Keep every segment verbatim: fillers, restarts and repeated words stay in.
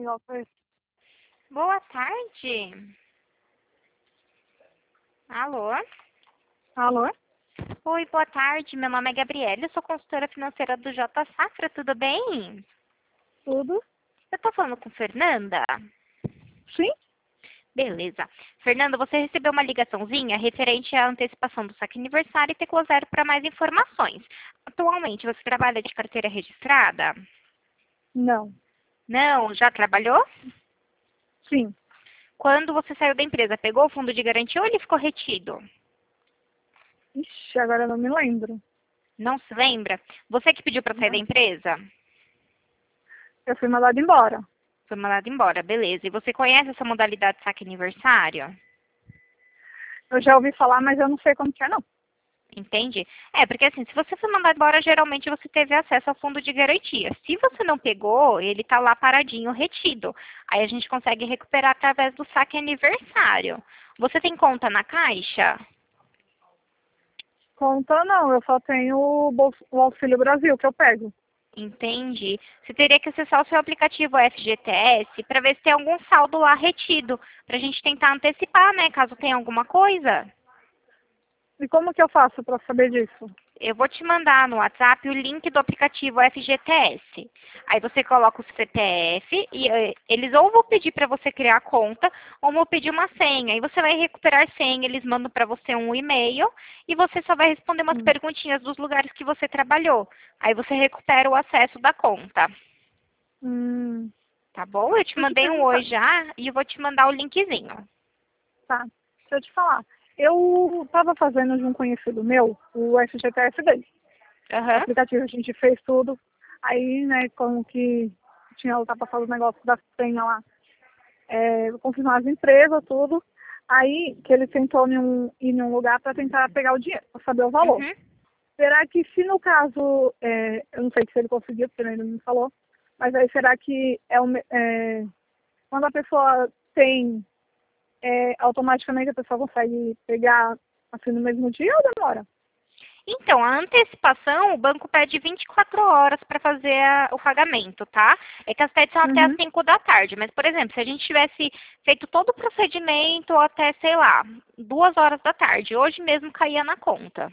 family office. Boa tarde. Alô? Alô? Oi, boa tarde. Meu nome é Gabriela, eu sou consultora financeira do J Safra, tudo bem? Tudo? Eu tô falando com Fernanda? Sim? Beleza. Fernanda, você recebeu uma ligaçãozinha referente à antecipação do saque aniversário e tecla zero para mais informações. Atualmente, você trabalha de carteira registrada? Não. Não, já trabalhou? Sim. Quando você saiu da empresa, pegou o fundo de garantia ou ele ficou retido? Ixi, agora eu não me lembro. Não se lembra? Você que pediu para sair da Não. empresa? Eu fui mandada embora. Foi mandado embora, beleza. E você conhece essa modalidade de saque aniversário? Eu já ouvi falar, mas eu não sei como que é, não. Entende? É, porque assim, se você foi mandado embora, geralmente você teve acesso ao fundo de garantia. Se você não pegou, ele tá lá paradinho, retido. Aí a gente consegue recuperar através do saque aniversário. Você tem conta na Caixa? Conta não, eu só tenho o, Bolsa- o Auxílio Brasil que eu pego. Entende? Você teria que acessar o seu aplicativo F G T S para ver se tem algum saldo lá retido, para a gente tentar antecipar, né, caso tenha alguma coisa. E como que eu faço para saber disso? Eu vou te mandar no WhatsApp o link do aplicativo F G T S. Aí você coloca o C P F e eh, eles ou vão pedir para você criar a conta ou vão pedir uma senha. Aí você vai recuperar senha, eles mandam para você um e-mail e você só vai responder umas Hum. perguntinhas dos lugares que você trabalhou. Aí você recupera o acesso da conta. Hum. Tá bom? Eu te Deixa eu te mandei um perguntar. oi já e eu vou te mandar o linkzinho. Tá. Deixa eu te falar. Eu estava fazendo de um conhecido meu o F G T S dele. O Aham. aplicativo, a gente fez tudo. Aí, né, como que tinha o tava falando o negócio da senha lá, é, confirmar as empresas, tudo. Aí que ele tentou em um, ir em um lugar para tentar pegar o dinheiro, para saber o valor. Uhum. Será que se no caso, é, eu não sei se ele conseguiu, porque ele ainda não me falou, mas aí será que é, o me- é quando a pessoa tem, é, automaticamente a pessoa consegue pegar assim no mesmo dia ou demora? Então, a antecipação, o banco pede vinte e quatro horas para fazer a- o pagamento, tá? É que as taxas são até às Uhum. cinco da tarde, mas, por exemplo, se a gente tivesse feito todo o procedimento até, sei lá, duas horas da tarde, hoje mesmo caía na conta.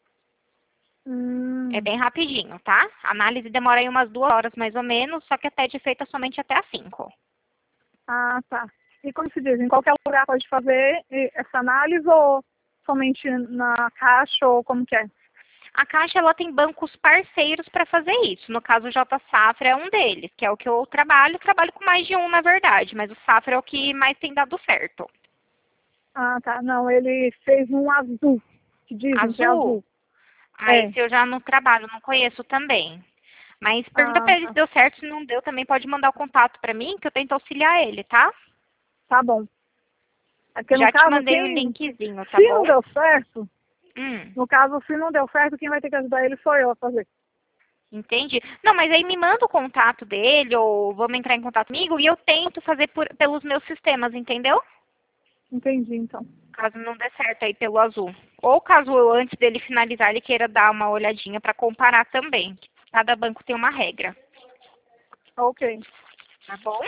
É Hum. bem rapidinho, tá? A análise demora aí umas duas horas mais ou menos, só que a T E D é feita somente até às cinco. Ah, tá. E como se diz, em qualquer lugar pode fazer eh, essa análise ou somente na caixa ou como que é? A Caixa ela tem bancos parceiros para fazer isso. No caso, o J Safra é um deles, que é o que eu trabalho. Trabalho com mais de um, na verdade, mas o Safra é o que mais tem dado certo. Ah, tá. Não, ele fez um azul, que dizem que é Azul? azul. Ah, É. esse eu já não trabalho, não conheço também. Mas pergunta Ah, para ele se tá. deu certo, se não deu, também pode mandar o contato para mim, que eu tento auxiliar ele, tá? Tá bom. É porque no Já te caso, mandei o quem, linkzinho, tá se não bom? deu certo, Hum, no caso, se não deu certo, quem vai ter que ajudar ele sou eu a fazer. entendi. Não, mas aí me manda o contato dele, ou vamos entrar em contato comigo, e eu tento fazer por- pelos meus sistemas, entendeu? Entendi, então. Caso não dê certo aí pelo azul. Ou caso eu, antes dele finalizar, ele queira dar uma olhadinha para comparar também. Cada banco tem uma regra, Ok. tá bom?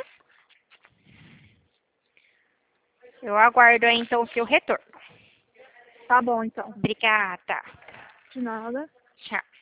Eu aguardo aí então o seu retorno. Tá bom, então. Obrigada. De nada. Tchau.